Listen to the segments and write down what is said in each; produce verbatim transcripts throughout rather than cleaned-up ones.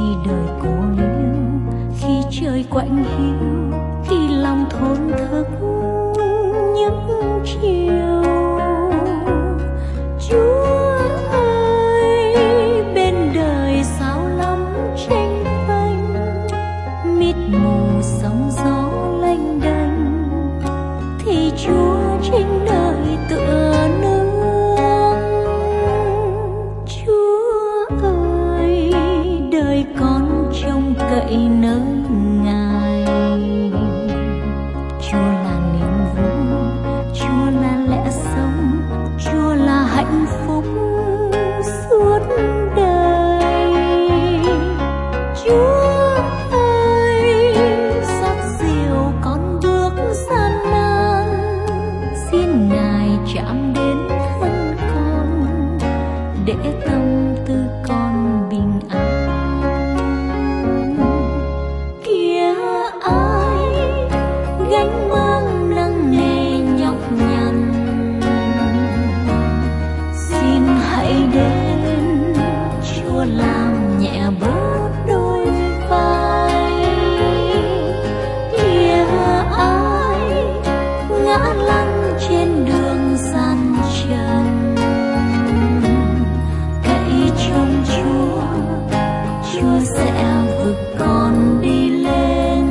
khi đời cô liêu, khi trời quạnh hiu, khi lòng thốn thức những chiều. Chúa ơi, bên đời sao lắm tranh vênh, mịt mù sóng gió lênh đênh, thì Chúa trên đời tựa nương. Chúa ơi, đời con trông cậy nơi Ngài. Chúa là niềm vui, Chúa là lẽ sống, Chúa là hạnh phúc suốt đời. Chúa ơi, xót dịu con bước gian nan, xin Ngài chạm đến thân con để tâm tư con bình an. Kìa ai gánh mang nặng nề nhọc nhằn, xin hãy đến Chúa làm nhẹ bớt đôi vai. Kìa ai ngã lăn trên đường gian trần, cậy trong Chúa, Chúa sẽ vực con đi lên.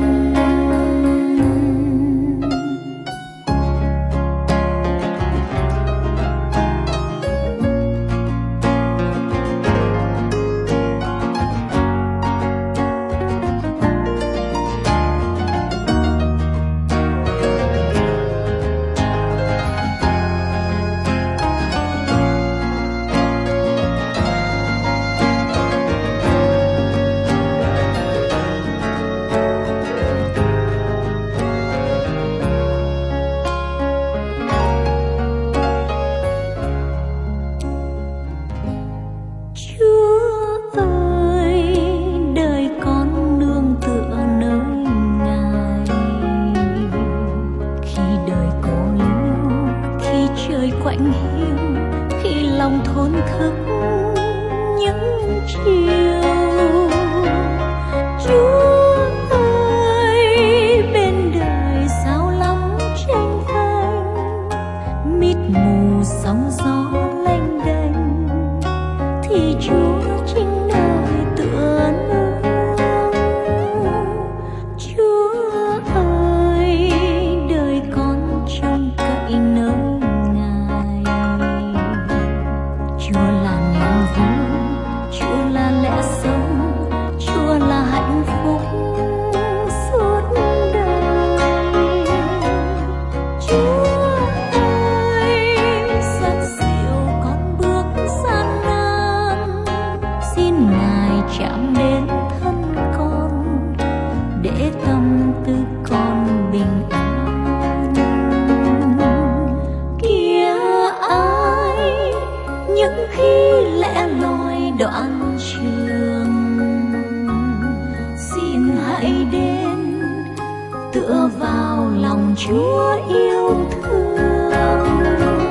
Chúa ơi, đời con nương tựa nơi Ngài. Khi đời cô liêu, khi trời quạnh hiu, khi lòng thốn thức những chiều. Chúa ơi, bên đời sao lắm tranh vênh, mịt mù sóng gió lênh đênh, thì Chúa chính nơi tựa nương. Chúa ơi, đời con trông cậy nơi Ngài. Chúa là niềm vui, Chúa là lẽ sống, Chúa là hạnh phúc suốt đời. Chúa ơi, xót dịu con bước gian nan, xin Ngài chạm đến thân con để tâm tư con bình an. Kìa ai những khi lẻ loi đoạn trường, xin hãy đến tựa vào lòng Chúa yêu thương.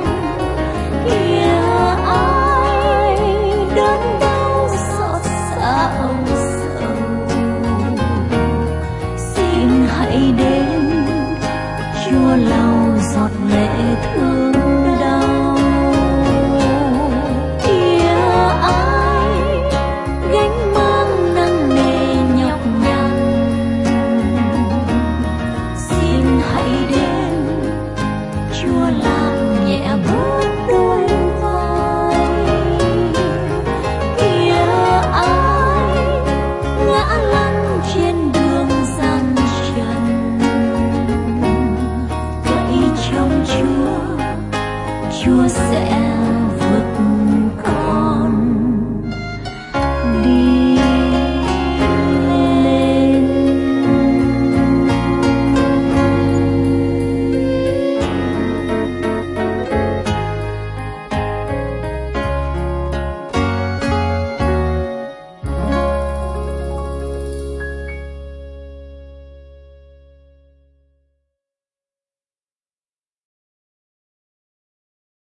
Kìa ai đớn đau xót xa âu sầu, xin hãy đến Chúa lau giọt lệ thương.